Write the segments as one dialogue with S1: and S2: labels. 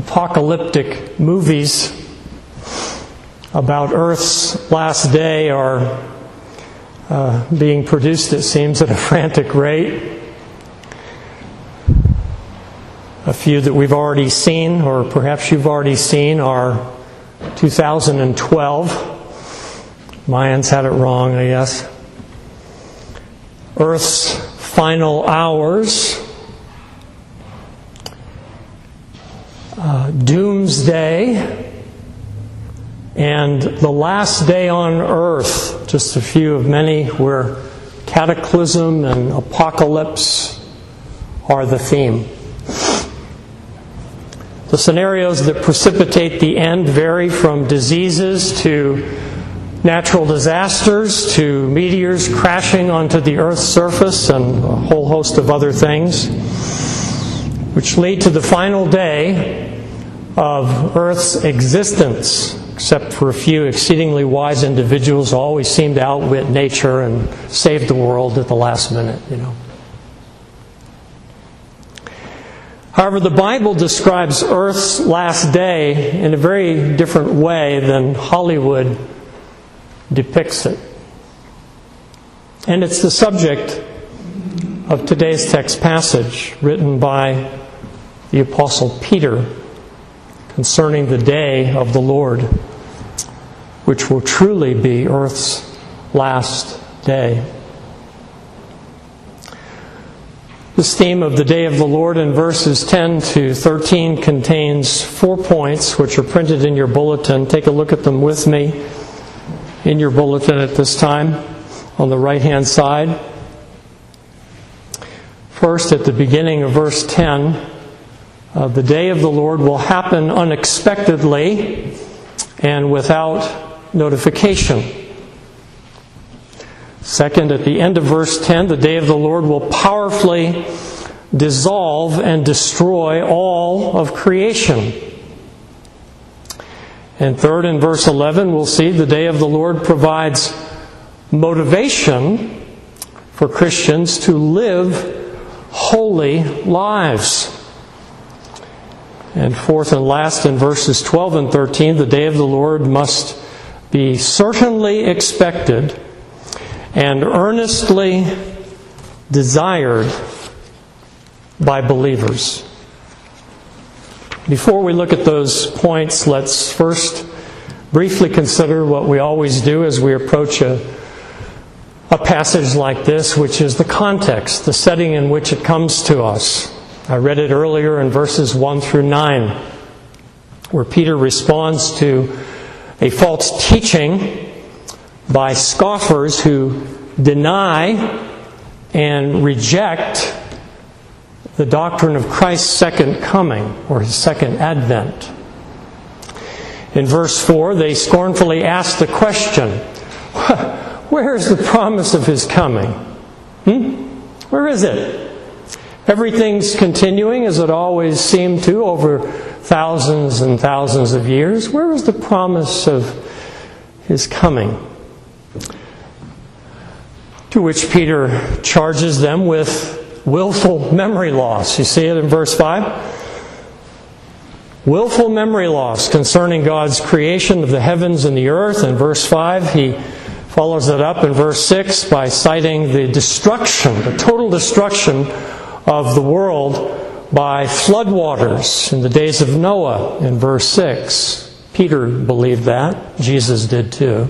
S1: apocalyptic movies about Earth's last day are being produced, it seems, at a frantic rate. A few that we've already seen, or perhaps you've already seen, are 2012. Mayans had it wrong, I guess. Earth's Final Hours. Doomsday. And The Last Day on Earth. Just a few of many where cataclysm and apocalypse are the theme. The scenarios that precipitate the end vary from diseases to natural disasters to meteors crashing onto the Earth's surface and a whole host of other things, which lead to the final day of Earth's existence, except for a few exceedingly wise individuals who always seem to outwit nature and save the world at the last minute, However, the Bible describes Earth's last day in a very different way than Hollywood depicts it. And it's the subject of today's text passage written by the Apostle Peter concerning the day of the Lord, which will truly be Earth's last day. This theme of the day of the Lord in verses 10 to 13 contains 4 points which are printed in your bulletin. Take a look at them with me in your bulletin at this time on the right-hand side. First, at the beginning of verse 10, the day of the Lord will happen unexpectedly and without notification. Second, at the end of verse 10, the day of the Lord will powerfully dissolve and destroy all of creation. And third, in verse 11, we'll see the day of the Lord provides motivation for Christians to live holy lives. And fourth and last, in verses 12 and 13, the day of the Lord must be certainly expected and earnestly desired by believers. Before we look at those points, let's first briefly consider what we always do as we approach a passage like this, which is the context, the setting in which it comes to us. I read it earlier in verses 1 through 9, where Peter responds to a false teaching by scoffers who deny and reject the doctrine of Christ's second coming or His second advent. In verse 4, they scornfully ask the question, where is the promise of His coming? Where is it? Everything's continuing as it always seemed to over thousands and thousands of years. Where is the promise of His coming? To which Peter charges them with willful memory loss. You see it in verse 5? Willful memory loss concerning God's creation of the heavens and the earth. In verse 5, he follows it up in verse 6 by citing the destruction, the total destruction of the world by floodwaters in the days of Noah in verse 6. Peter believed that. Jesus did too.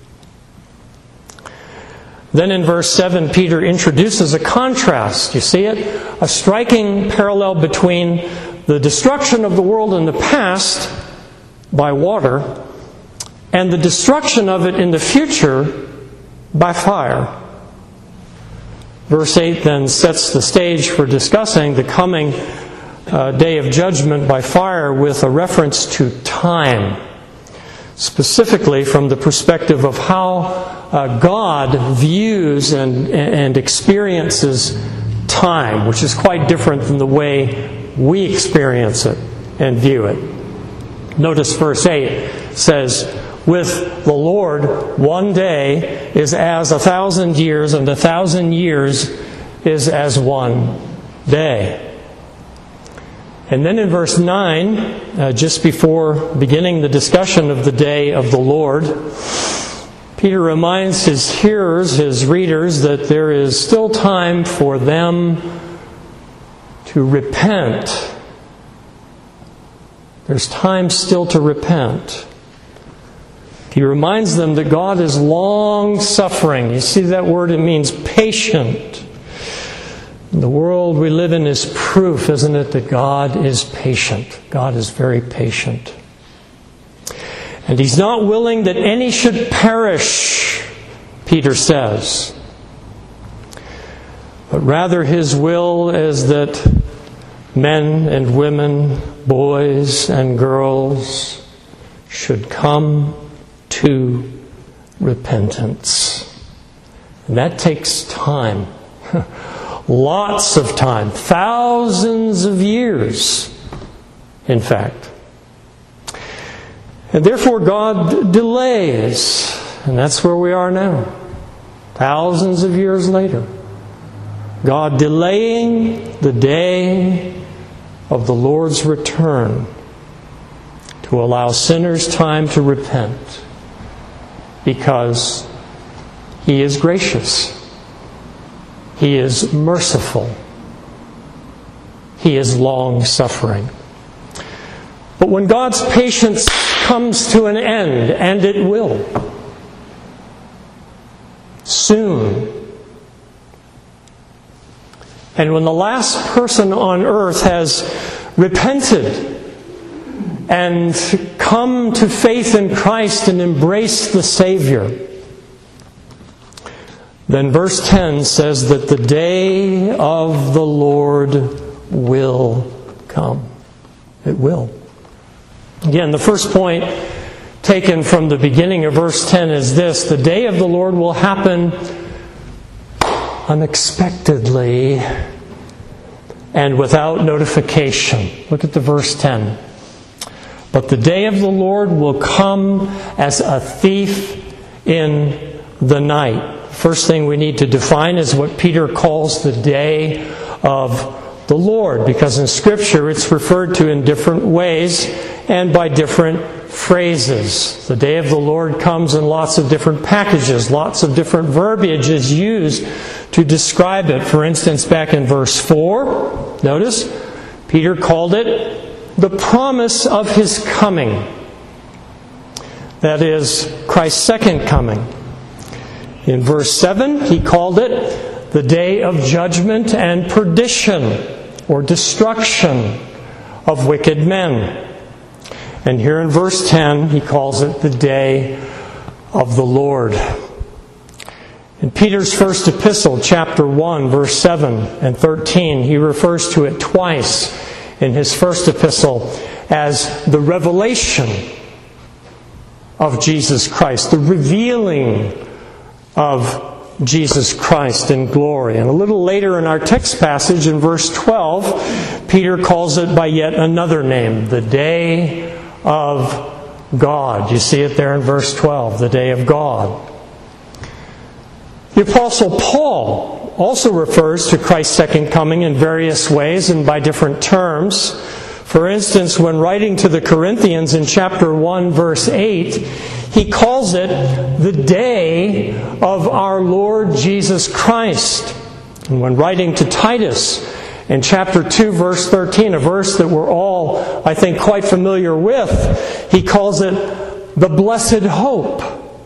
S1: Then in verse 7, Peter introduces a contrast. You see it? A striking parallel between the destruction of the world in the past by water and the destruction of it in the future by fire. Verse 8 then sets the stage for discussing the coming day of judgment by fire with a reference to time, specifically from the perspective of how God views and experiences time, which is quite different than the way we experience it and view it. Notice verse 8 says, with the Lord, one day is as 1,000 years, and 1,000 years is as one day. And then in verse 9, just before beginning the discussion of the day of the Lord, Peter reminds his hearers, his readers, that there is still time for them to repent. There's time still to repent. He reminds them that God is long-suffering. You see that word? It means patient. The world we live in is proof, isn't it, that God is patient. God is very patient. And He's not willing that any should perish, Peter says. But rather His will is that men and women, boys and girls should come to repentance. And that takes time. Lots of time. Thousands of years, in fact. And therefore God delays. And that's where we are now. Thousands of years later. God delaying the day of the Lord's return to allow sinners time to repent, because He is gracious. He is merciful. He is long-suffering. But when God's patience comes to an end, and it will, soon, and when the last person on earth has repented and come to faith in Christ and embraced the Savior, then verse 10 says that the day of the Lord will come. It will. Again, the first point taken from the beginning of verse 10 is this: the day of the Lord will happen unexpectedly and without notification. Look at the verse 10. But the day of the Lord will come as a thief in the night. First thing we need to define is what Peter calls the day of the Lord, because in Scripture it's referred to in different ways and by different phrases. The day of the Lord comes in lots of different packages. Lots of different verbiage is used to describe it. For instance, back in verse 4, notice, Peter called it the promise of His coming. That is, Christ's second coming. In verse 7, he called it the day of judgment and perdition, or destruction of wicked men. And here in verse 10, he calls it the day of the Lord. In Peter's first epistle, chapter 1, verse 7 and 13, he refers to it twice in his first epistle as the revelation of Jesus Christ, the revealing of Jesus Christ in glory. And a little later in our text passage, in verse 12, Peter calls it by yet another name, the day of God. You see it there in verse 12, the day of God. The Apostle Paul also refers to Christ's second coming in various ways and by different terms. For instance, when writing to the Corinthians in chapter 1, verse 8, he calls it the day of our Lord Jesus Christ. And when writing to Titus in chapter 2, verse 13, a verse that we're all, I think, quite familiar with, he calls it the blessed hope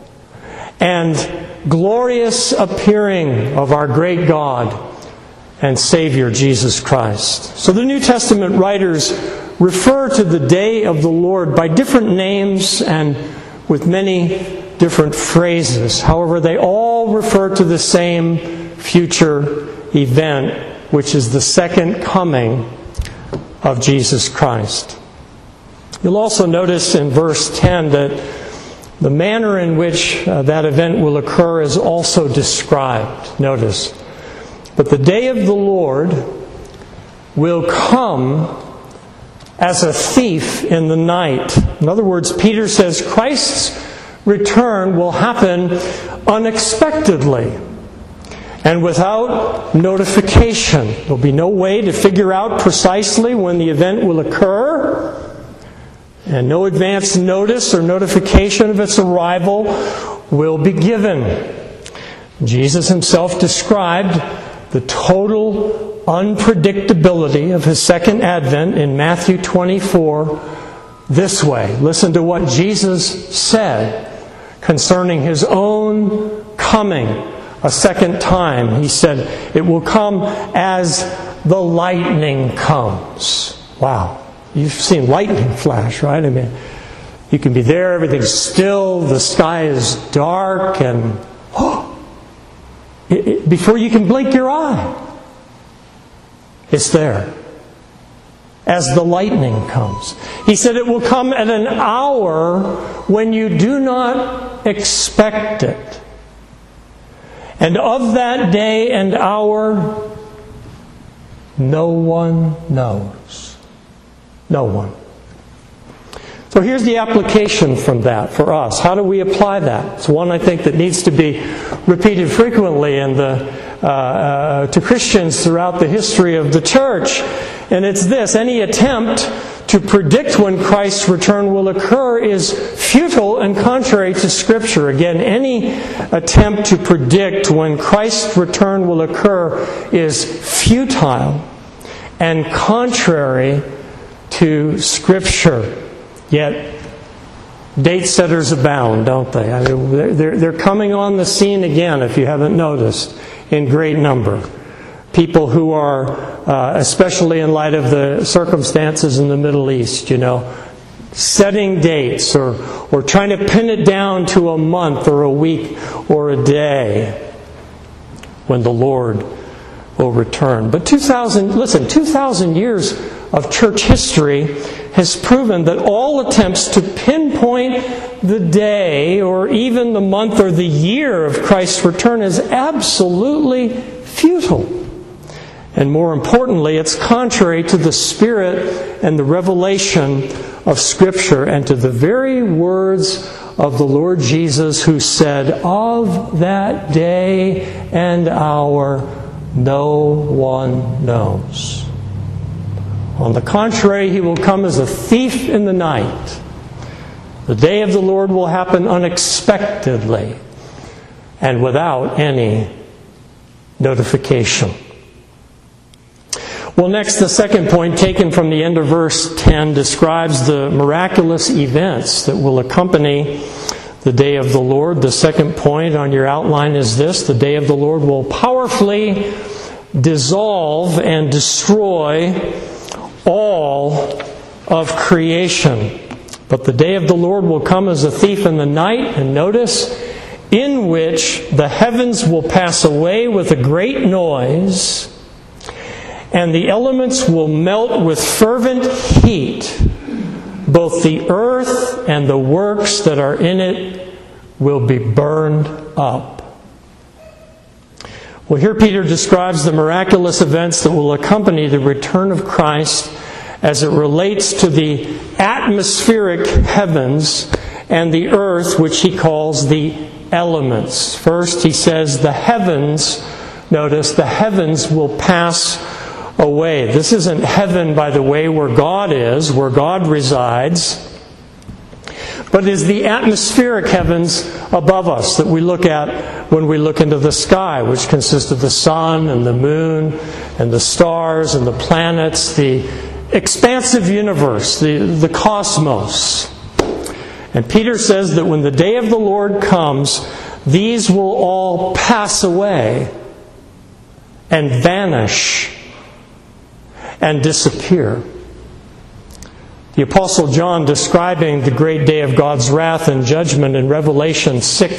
S1: and glorious appearing of our great God and Savior Jesus Christ. So the New Testament writers refer to the day of the Lord by different names and with many different phrases. However, they all refer to the same future event, which is the second coming of Jesus Christ. You'll also notice in verse 10 that the manner in which that event will occur is also described. Notice, but the day of the Lord will come as a thief in the night. In other words, Peter says Christ's return will happen unexpectedly and without notification. There'll be no way to figure out precisely when the event will occur, and no advance notice or notification of its arrival will be given. Jesus himself described the total unpredictability of his second advent in Matthew 24 this way. Listen to what Jesus said concerning his own coming a second time. He said, "It will come as the lightning comes." Wow. You've seen lightning flash, right? I mean, you can be there, everything's still, the sky is dark, and before you can blink your eye, it's there. As the lightning comes. He said it will come at an hour when you do not expect it. And of that day and hour, no one knows. No one. So here's the application from that for us. How do we apply that? It's one I think that needs to be repeated frequently to Christians throughout the history of the church. And it's this: any attempt to predict when Christ's return will occur is futile and contrary to Scripture. Again, any attempt to predict when Christ's return will occur is futile and contrary to Scripture. Yet, date setters abound, don't they? I mean, they're coming on the scene again, if you haven't noticed, in great number. People who are, especially in light of the circumstances in the Middle East, setting dates or trying to pin it down to a month or a week or a day when the Lord will return. But 2,000 years of church history has proven that all attempts to pinpoint the day or even the month or the year of Christ's return is absolutely futile. And more importantly, it's contrary to the spirit and the revelation of Scripture and to the very words of the Lord Jesus, who said, "Of that day and hour no one knows. On the contrary, he will come as a thief in the night. The day of the Lord will happen unexpectedly and without any notification." Well, next, the second point, taken from the end of verse 10, describes the miraculous events that will accompany the day of the Lord. The second point on your outline is this: the day of the Lord will powerfully dissolve and destroy all of creation. But the day of the Lord will come as a thief in the night, and notice, in which the heavens will pass away with a great noise, and the elements will melt with fervent heat. Both the earth and the works that are in it will be burned up. Well, here Peter describes the miraculous events that will accompany the return of Christ as it relates to the atmospheric heavens and the earth, which he calls the elements. First, he says the heavens, notice, the heavens will pass away. This isn't heaven, by the way, where God is, where God resides, but is the atmospheric heavens above us that we look at when we look into the sky, which consists of the sun and the moon and the stars and the planets, the expansive universe, the cosmos. And Peter says that when the day of the Lord comes, these will all pass away and vanish and disappear. The Apostle John, describing the great day of God's wrath and judgment in Revelation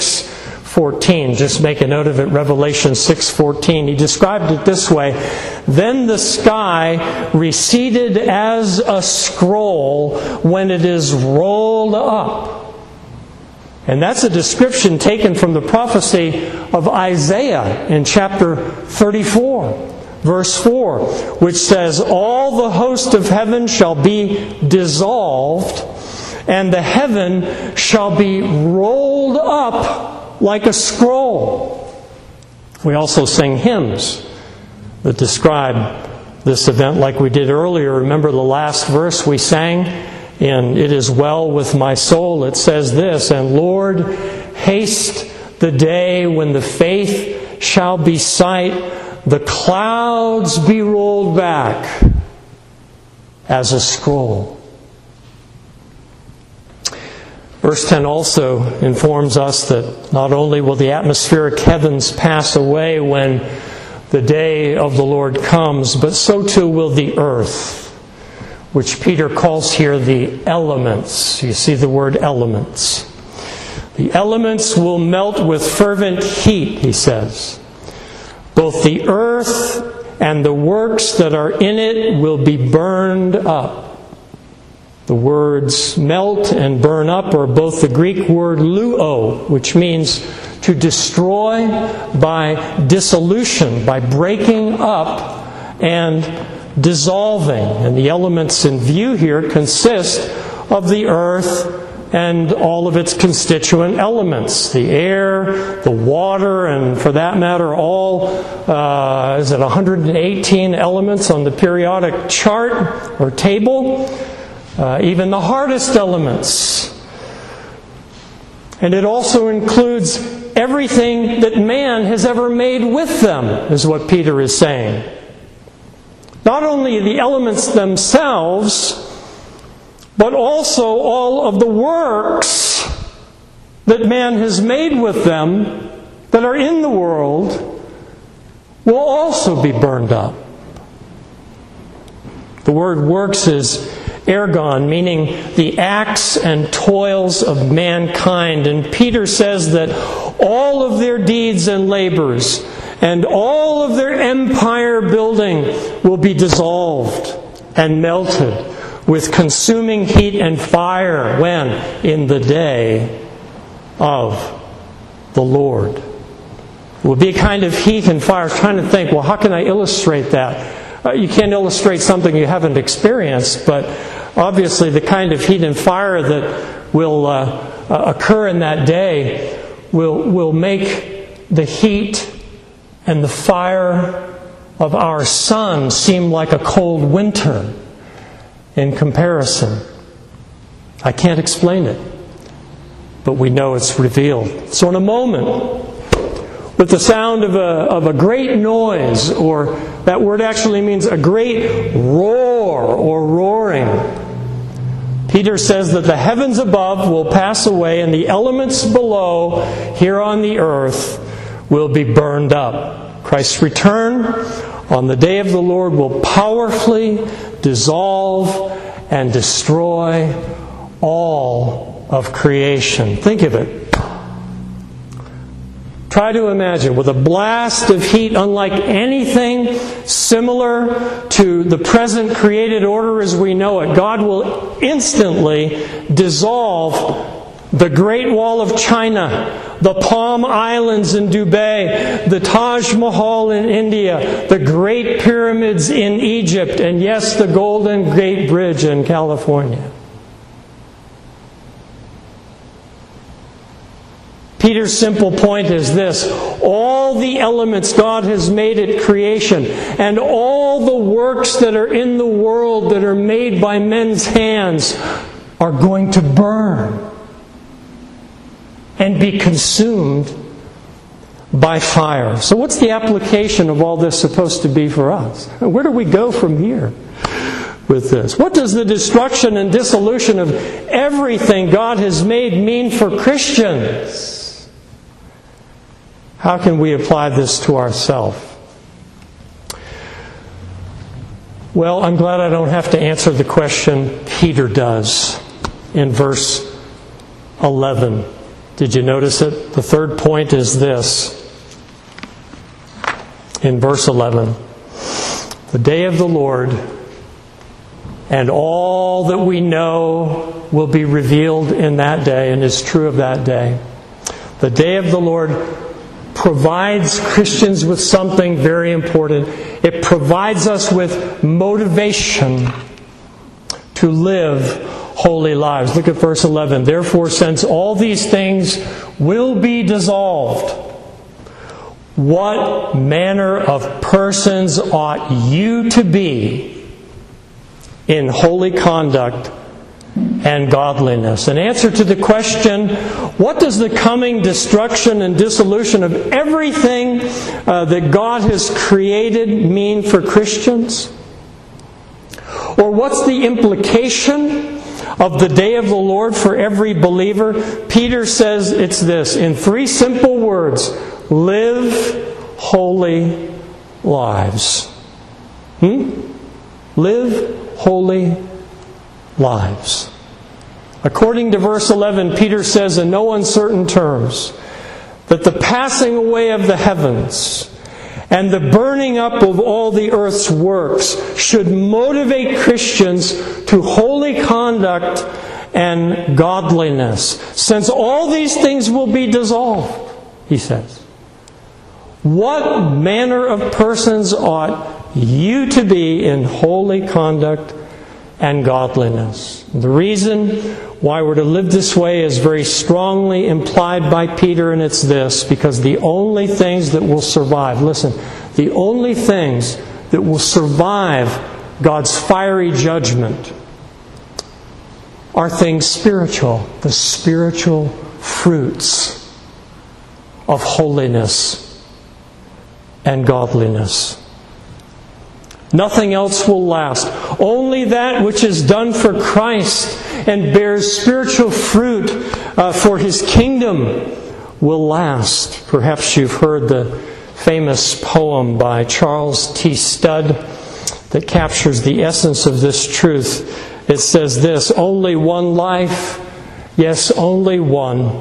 S1: 6:14, just make a note of it, Revelation 6:14, he described it this way: "Then the sky receded as a scroll when it is rolled up." And that's a description taken from the prophecy of Isaiah in chapter 34. Verse 4, which says, "All the host of heaven shall be dissolved, and the heaven shall be rolled up like a scroll." We also sing hymns that describe this event like we did earlier. Remember the last verse we sang in It Is Well With My Soul? It says this, "And Lord, haste the day when the faith shall be sight, the clouds be rolled back as a scroll." Verse 10 also informs us that not only will the atmospheric heavens pass away when the day of the Lord comes, but so too will the earth, which Peter calls here the elements. You see the word elements. The elements will melt with fervent heat, he says. Both the earth and the works that are in it will be burned up. The words melt and burn up are both the Greek word luo, which means to destroy by dissolution, by breaking up and dissolving. And the elements in view here consist of the earth and all of its constituent elements. The air, the water, and for that matter, all, 118 elements on the periodic chart or table? Even the hardest elements. And it also includes everything that man has ever made with them, is what Peter is saying. Not only the elements themselves, but also all of the works that man has made with them that are in the world will also be burned up. The word works is ergon, meaning the acts and toils of mankind. And Peter says that all of their deeds and labors and all of their empire building will be dissolved and melted with consuming heat and fire. When? In the day of the Lord. It will be a kind of heat and fire. I was trying to think, well, how can I illustrate that? You can't illustrate something you haven't experienced, but obviously the kind of heat and fire that will occur in that day will make the heat and the fire of our sun seem like a cold winter in comparison. I can't explain it, but we know it's revealed. So in a moment, with the sound of a great noise, or that word actually means a great roar or roaring, Peter says that the heavens above will pass away and the elements below here on the earth will be burned up. Christ's return on the day of the Lord will powerfully dissolve and destroy all of creation. Think of it. Try to imagine, with a blast of heat unlike anything similar to the present created order as we know it, God will instantly dissolve the Great Wall of China, the Palm Islands in Dubai, the Taj Mahal in India, the Great Pyramids in Egypt, and yes, the Golden Gate Bridge in California. Peter's simple point is this: all the elements God has made at creation and all the works that are in the world that are made by men's hands are going to burn and be consumed by fire. So what's the application of all this supposed to be for us? Where do we go from here with this? What does the destruction and dissolution of everything God has made mean for Christians? How can we apply this to ourselves? Well, I'm glad I don't have to answer the question Peter does in verse 11. Did you notice it? The third point is this. In verse 11, the day of the Lord and all that we know will be revealed in that day and is true of that day. The day of the Lord provides Christians with something very important. It provides us with motivation to live holy lives. Look at verse 11. Therefore, since all these things will be dissolved, What manner of persons ought you to be in holy conduct and godliness? An answer to the question, what does the coming destruction and dissolution of everything that God has created mean for Christians? Or what's the implication of the day of the Lord for every believer? Peter says it's this, in 3 simple words: live holy lives. Live holy lives. According to verse 11, Peter says in no uncertain terms that the passing away of the heavens and the burning up of all the earth's works should motivate Christians to holy conduct and godliness, since all these things will be dissolved, he says. What manner of persons ought you to be in holy conduct and godliness? The reason why we're to live this way is very strongly implied by Peter, and it's this: because the only things that will survive, listen, the only things that will survive God's fiery judgment are things spiritual, the spiritual fruits of holiness and godliness. Nothing else will last. Only that which is done for Christ and bears spiritual fruit for His kingdom will last. Perhaps you've heard the famous poem by Charles T. Studd that captures the essence of this truth. It says this: only one life, yes, only one.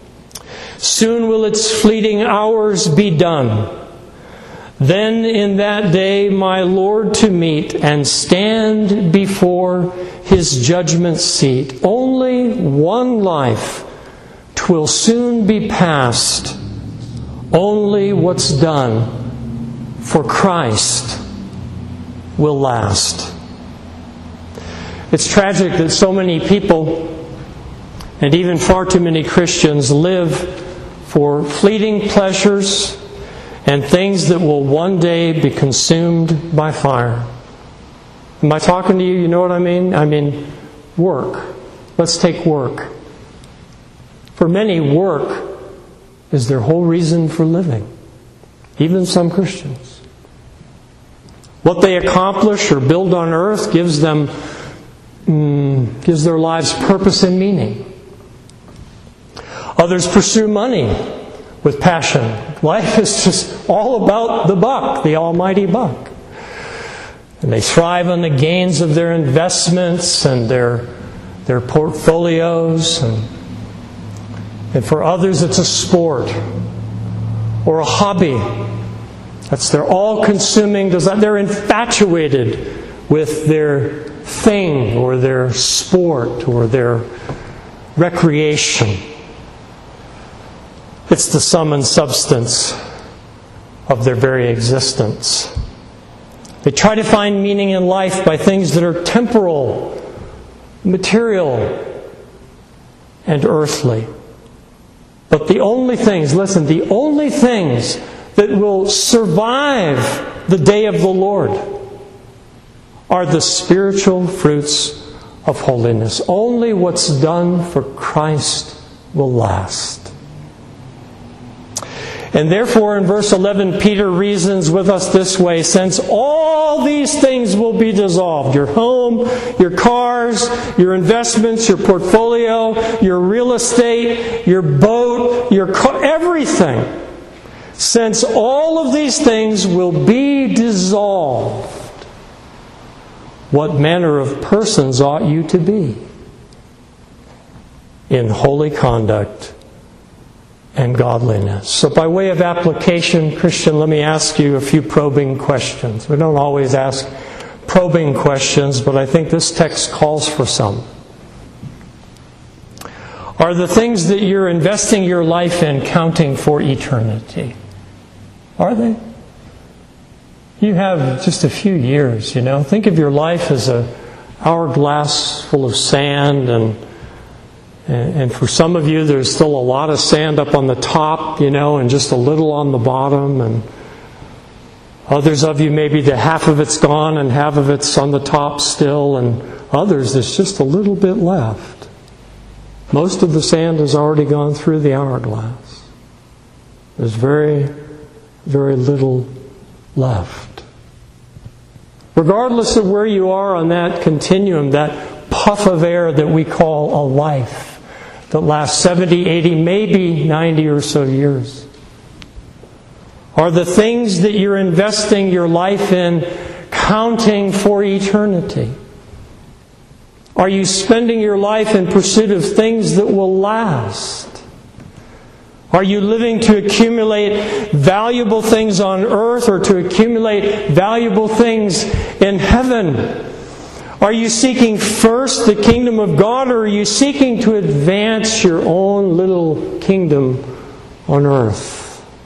S1: Soon will its fleeting hours be done. Then in that day my Lord to meet and stand before His judgment seat. Only one life, 'twill soon be past. Only what's done for Christ will last. It's tragic that so many people, and even far too many Christians, live for fleeting pleasures and things that will one day be consumed by fire. Am I talking to you? You know what I mean? I mean, work. Let's take work. For many, work is their whole reason for living. Even some Christians. What they accomplish or build on earth gives their lives purpose and meaning. Others pursue money with passion. Life is just all about the buck, the almighty buck. And they thrive on the gains of their investments and their portfolios. And for others it's a sport or a hobby. That's their all-consuming desire. They're infatuated with their thing or their sport or their recreation. It's the sum and substance of their very existence. They try to find meaning in life by things that are temporal, material, and earthly. But the only things, listen, the only things that will survive the day of the Lord are the spiritual fruits of holiness. Only what's done for Christ will last. And therefore, in verse 11, Peter reasons with us this way: since all these things will be dissolved, your home, your cars, your investments, your portfolio, your real estate, your boat, your car, everything, since all of these things will be dissolved, what manner of persons ought you to be in holy conduct and godliness? So by way of application, Christian, let me ask you a few probing questions. We don't always ask probing questions, but I think this text calls for some. Are the things that you're investing your life in counting for eternity? Are they? You have just a few years, you know. Think of your life as an hourglass full of sand, and And for some of you, there's still a lot of sand up on the top, and just a little on the bottom. And others of you, maybe the half of it's gone and half of it's on the top still. And others, there's just a little bit left. Most of the sand has already gone through the hourglass. There's very, very little left. Regardless of where you are on that continuum, that puff of air that we call a life, that lasts 70, 80, maybe 90 or so years, are the things that you're investing your life in counting for eternity? Are you spending your life in pursuit of things that will last? Are you living to accumulate valuable things on earth or to accumulate valuable things in heaven? Are you seeking first the kingdom of God, or are you seeking to advance your own little kingdom on earth?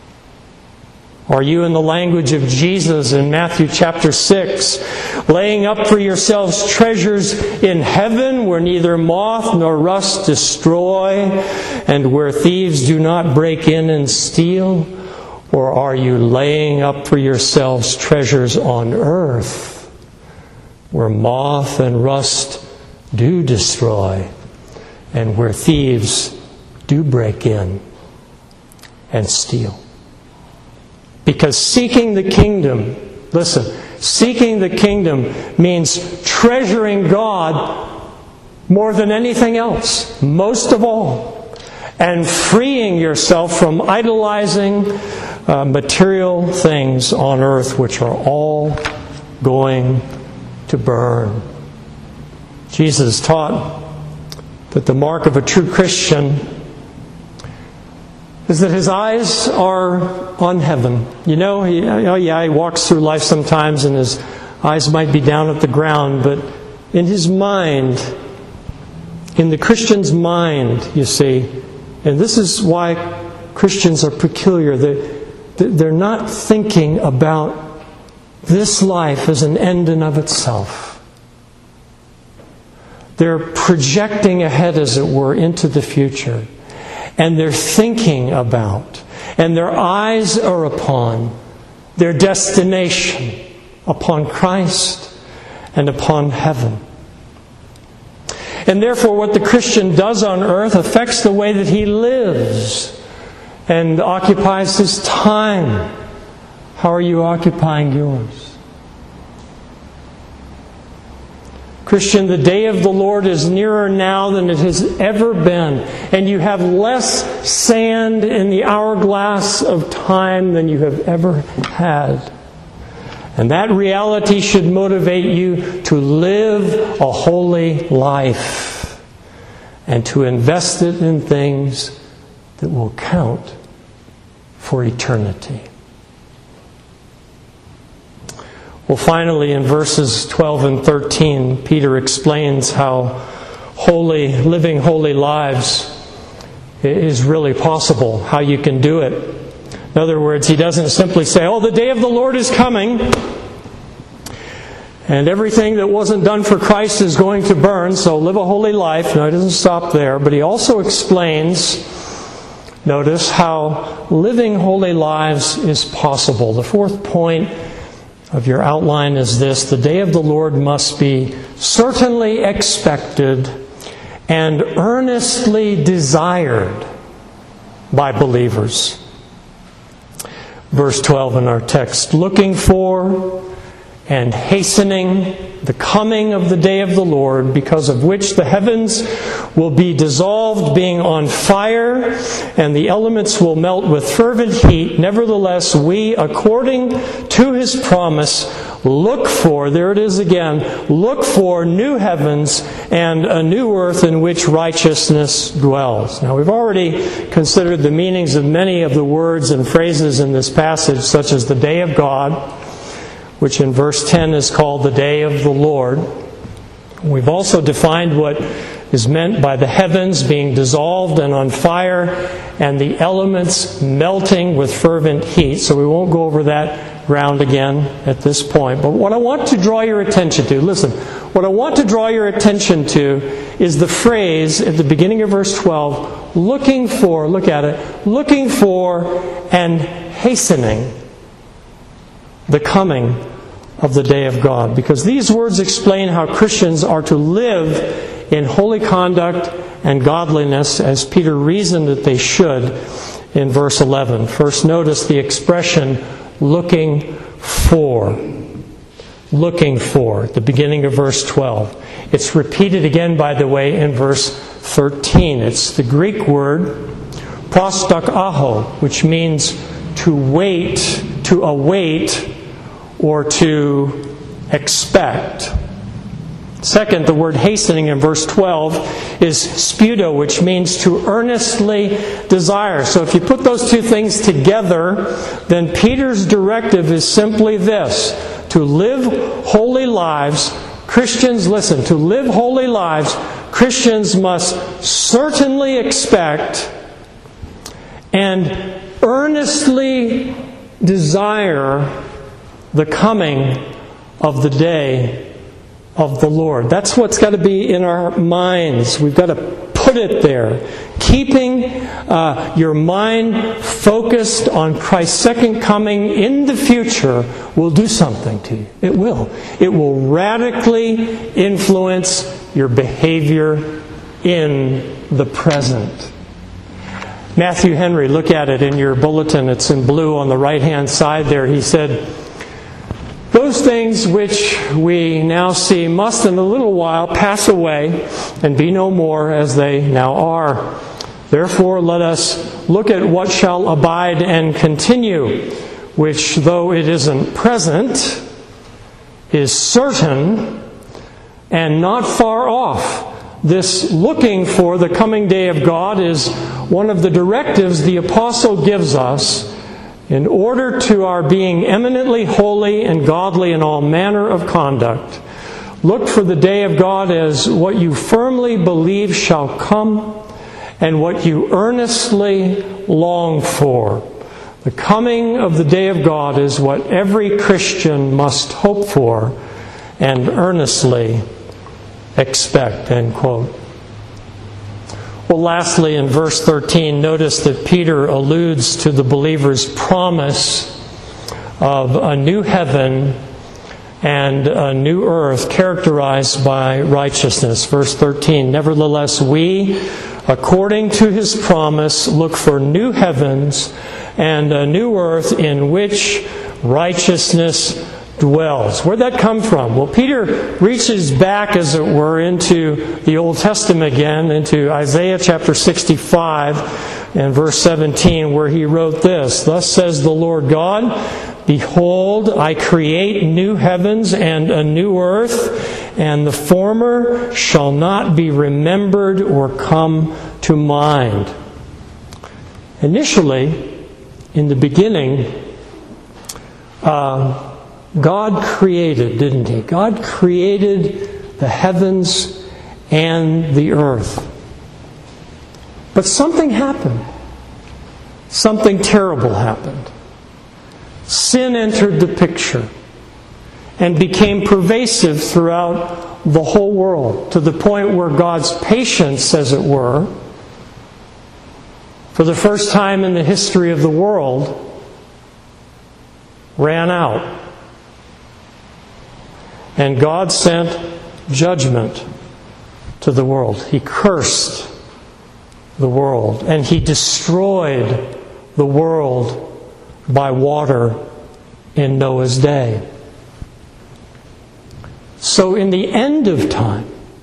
S1: Are you, in the language of Jesus in Matthew chapter 6, laying up for yourselves treasures in heaven where neither moth nor rust destroy and where thieves do not break in and steal? Or are you laying up for yourselves treasures on earth where moth and rust do destroy and where thieves do break in and steal? Because seeking the kingdom, listen, seeking the kingdom means treasuring God more than anything else, most of all, and freeing yourself from idolizing material things on earth, which are all going to burn. Jesus taught that the mark of a true Christian is that his eyes are on heaven. He walks through life sometimes and his eyes might be down at the ground, but in his mind, in the Christian's mind, you see, and this is why Christians are peculiar, they're not thinking about this life as an end in of itself. They're projecting ahead, as it were, into the future. And they're thinking about, and their eyes are upon their destination, upon Christ and upon heaven. And therefore, what the Christian does on earth affects the way that he lives and occupies his time. How are you occupying yours? Christian, the day of the Lord is nearer now than it has ever been. And you have less sand in the hourglass of time than you have ever had. And that reality should motivate you to live a holy life and to invest it in things that will count for eternity. Well, finally, in verses 12 and 13, Peter explains how living holy lives is really possible, how you can do it. In other words, he doesn't simply say, the day of the Lord is coming, and everything that wasn't done for Christ is going to burn, so live a holy life. No, he doesn't stop there, but he also explains, notice, how living holy lives is possible. The fourth point of your outline is this: the day of the Lord must be certainly expected and earnestly desired by believers. Verse 12 in our text, looking for and hastening the coming of the day of the Lord, because of which the heavens will be dissolved, being on fire, and the elements will melt with fervent heat. Nevertheless, we, according to His promise, look for, there it is again, look for new heavens and a new earth in which righteousness dwells. Now, we've already considered the meanings of many of the words and phrases in this passage, such as the day of God, which in verse 10 is called the day of the Lord. We've also defined what is meant by the heavens being dissolved and on fire, and the elements melting with fervent heat. So we won't go over that ground again at this point. But what I want to draw your attention to, listen, what I want to draw your attention to is the phrase at the beginning of verse 12, looking for, look at it, looking for and hastening the coming of the day of God. Because these words explain how Christians are to live in holy conduct and godliness, as Peter reasoned that they should in verse 11. First, notice the expression, looking for. Looking for, at the beginning of verse 12. It's repeated again, by the way, in verse 13. It's the Greek word prostakao, which means to wait, to await, or to expect. Second, the word hastening in verse 12 is spudo, which means to earnestly desire. So if you put those two things together, then Peter's directive is simply this: to live holy lives. Christians, listen, to live holy lives, Christians must certainly expect and earnestly desire the coming of the day of the Lord. That's what's got to be in our minds. We've got to put it there. Keeping your mind focused on Christ's second coming in the future will do something to you. It will. It will radically influence your behavior in the present. Matthew Henry, look at it in your bulletin. It's in blue on the right-hand side there. He said, "Those things which we now see must in a little while pass away and be no more as they now are. Therefore let us look at what shall abide and continue, which though it isn't present, is certain and not far off." This looking for the coming day of God is one of the directives the apostle gives us in order to our being eminently holy and godly in all manner of conduct. Look for the day of God as what you firmly believe shall come and what you earnestly long for. The coming of the day of God is what every Christian must hope for and earnestly expect. End quote. Well, lastly, in verse 13, notice that Peter alludes to the believer's promise of a new heaven and a new earth characterized by righteousness. Verse 13, "Nevertheless, we, according to his promise, look for new heavens and a new earth in which righteousness dwells." Where'd that come from? Well, Peter reaches back, as it were, into the Old Testament again, into Isaiah chapter 65 and verse 17, where he wrote this: "Thus says the Lord God, Behold, I create new heavens and a new earth, and the former shall not be remembered or come to mind." Initially, in the beginning, God created, didn't He? God created the heavens and the earth. But something happened. Something terrible happened. Sin entered the picture and became pervasive throughout the whole world, to the point where God's patience, as it were, for the first time in the history of the world, ran out. And God sent judgment to the world. He cursed the world, and He destroyed the world by water in Noah's day. So in the end of time,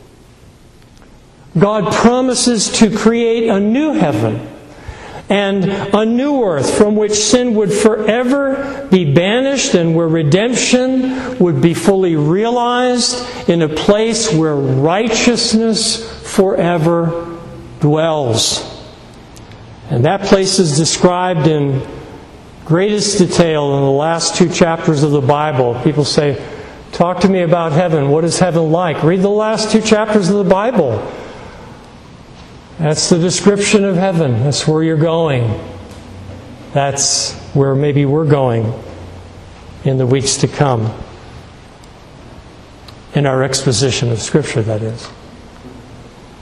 S1: God promises to create a new heaven and a new earth from which sin would forever be banished, and where redemption would be fully realized, in a place where righteousness forever dwells. And that place is described in greatest detail in the last 2 chapters of the Bible. People say, "Talk to me about heaven. What is heaven like?" Read the last 2 chapters of the Bible. That's the description of heaven. That's where you're going. That's where maybe we're going in the weeks to come. In our exposition of Scripture, that is.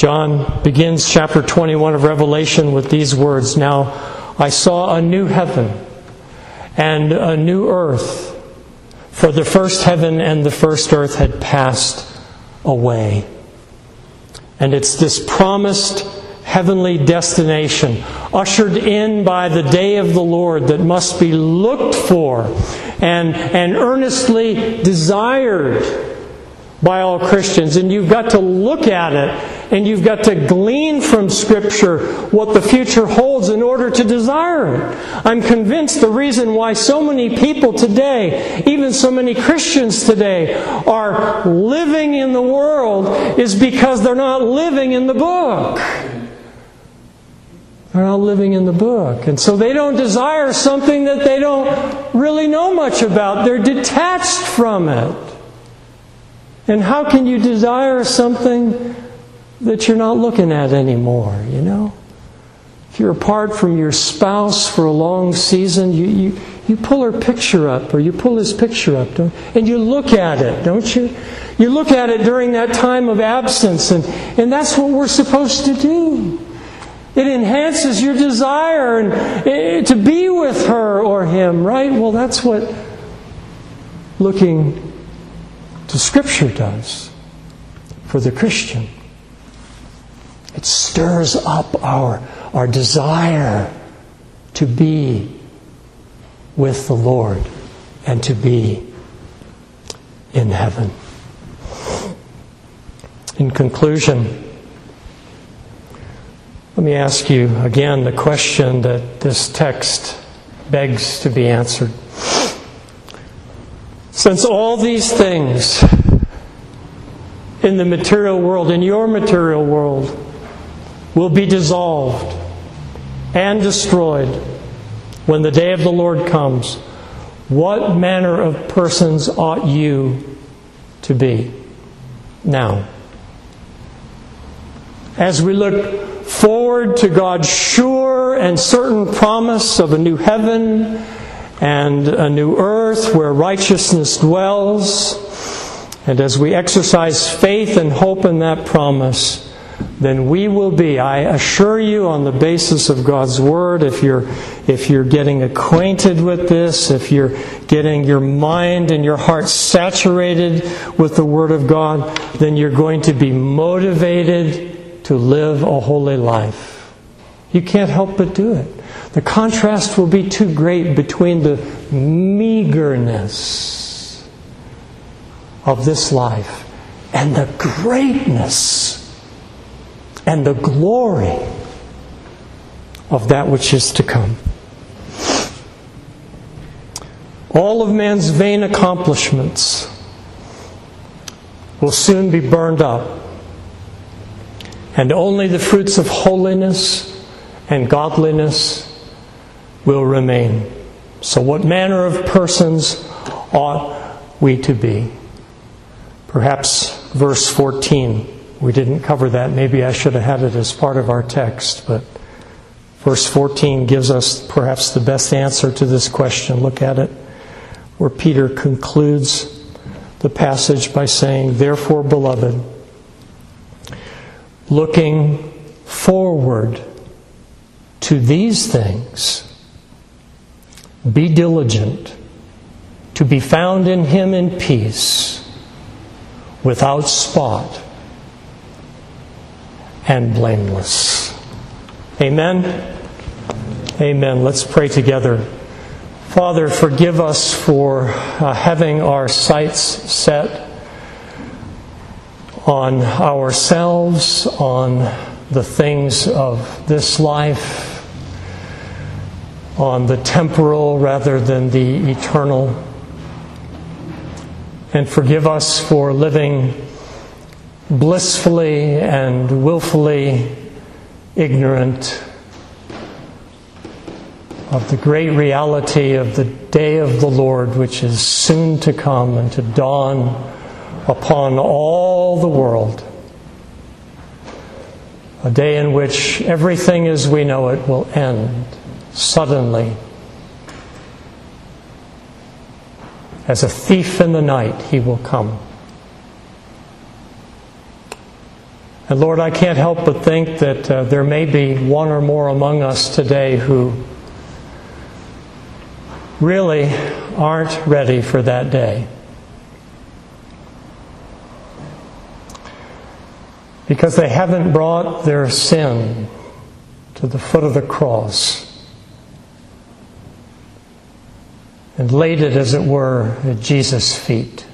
S1: John begins chapter 21 of Revelation with these words, "Now I saw a new heaven and a new earth, for the first heaven and the first earth had passed away." And it's this promised heavenly destination, ushered in by the day of the Lord, that must be looked for and earnestly desired by all Christians. And you've got to look at it, and you've got to glean from Scripture what the future holds in order to desire it. I'm convinced the reason why so many people today, even so many Christians today, are living in the world is because they're not living in the book. They're not living in the book. And so they don't desire something that they don't really know much about. They're detached from it. And how can you desire something that you're not looking at anymore, you know? If you're apart from your spouse for a long season, you pull her picture up, or you pull his picture up, and you look at it, don't you? You look at it during that time of absence, and that's what we're supposed to do. It enhances your desire to be with her or him, right? Well, that's what looking to Scripture does for the Christian. It stirs up our desire to be with the Lord and to be in heaven. In conclusion, let me ask you again the question that this text begs to be answered. Since all these things in the material world, in your material world, will be dissolved and destroyed when the day of the Lord comes, what manner of persons ought you to be now? As we look forward to God's sure and certain promise of a new heaven and a new earth where righteousness dwells, and as we exercise faith and hope in that promise, then we will be, I assure you, on the basis of God's Word, if you're getting acquainted with this, if you're getting your mind and your heart saturated with the Word of God, then you're going to be motivated to live a holy life. You can't help but do it. The contrast will be too great between the meagerness of this life and the greatness and the glory of that which is to come. All of man's vain accomplishments will soon be burned up, and only the fruits of holiness and godliness will remain. So what manner of persons ought we to be? Perhaps verse 14. We didn't cover that. Maybe I should have had it as part of our text, but verse 14 gives us perhaps the best answer to this question. Look at it, where Peter concludes the passage by saying, "Therefore, beloved, looking forward to these things, be diligent to be found in Him in peace, without spot and blameless." Amen? Amen. Let's pray together. Father, forgive us for having our sights set on ourselves, on the things of this life, on the temporal rather than the eternal. And forgive us for living blissfully and willfully ignorant of the great reality of the day of the Lord, which is soon to come and to dawn upon all the world. A day in which everything as we know it will end suddenly. As a thief in the night, He will come. And Lord, I can't help but think that there may be one or more among us today who really aren't ready for that day. Because they haven't brought their sin to the foot of the cross and laid it, as it were, at Jesus' feet,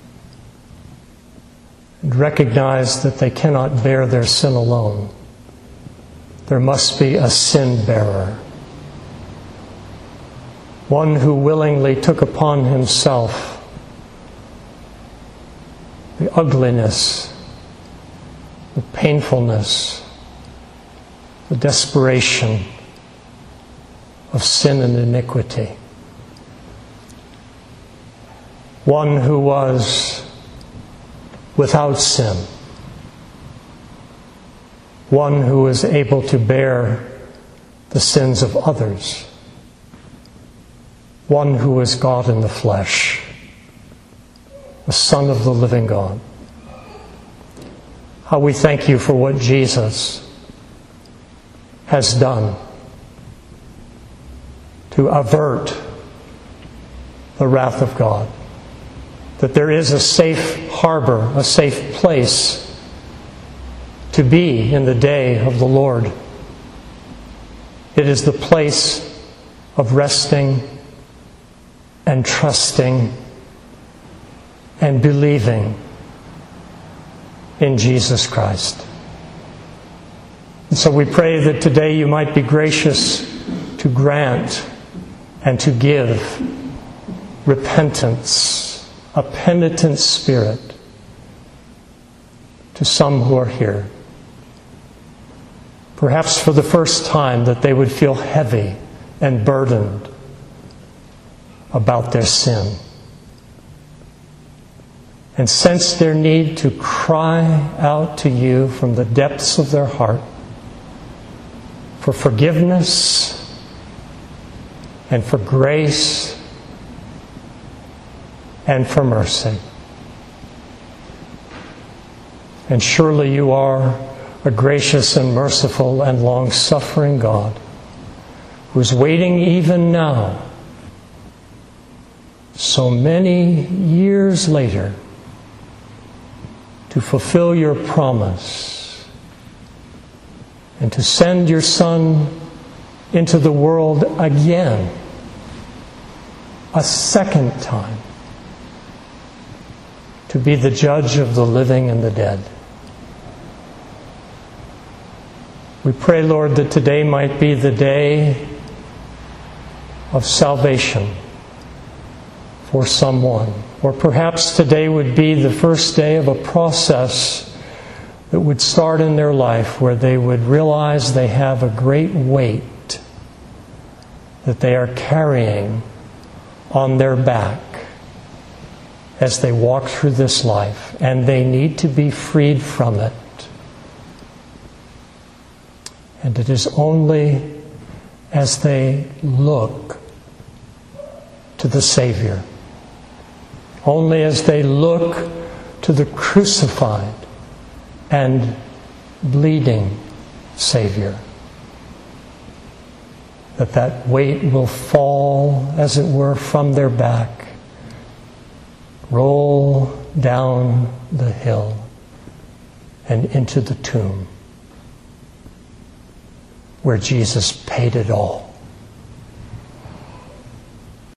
S1: and recognized that they cannot bear their sin alone. There must be a sin bearer, one who willingly took upon himself the ugliness, the painfulness, the desperation of sin and iniquity. One who was without sin. One who was able to bear the sins of others. One who was God in the flesh, the Son of the living God. How we thank you for what Jesus has done to avert the wrath of God. That there is a safe harbor, a safe place to be in the day of the Lord. It is the place of resting and trusting and believing in Jesus Christ. And so we pray that today you might be gracious to grant and to give repentance, a penitent spirit to some who are here. Perhaps for the first time that they would feel heavy and burdened about their sin, and sense their need to cry out to you from the depths of their heart for forgiveness and for grace and for mercy. And surely you are a gracious and merciful and long-suffering God who is waiting even now, so many years later, to fulfill your promise and to send your Son into the world again, a second time, to be the judge of the living and the dead. We pray, Lord, that today might be the day of salvation for someone. Or perhaps today would be the first day of a process that would start in their life where they would realize they have a great weight that they are carrying on their back as they walk through this life, and they need to be freed from it. And it is only as they look to the Savior, only as they look to the crucified and bleeding Savior, that weight will fall, as it were, from their back, roll down the hill and into the tomb where Jesus paid it all.